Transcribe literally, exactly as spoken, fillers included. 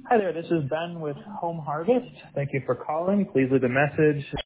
Hi there, this is Ben with Home Harvest. Thank you for calling. Please leave a message.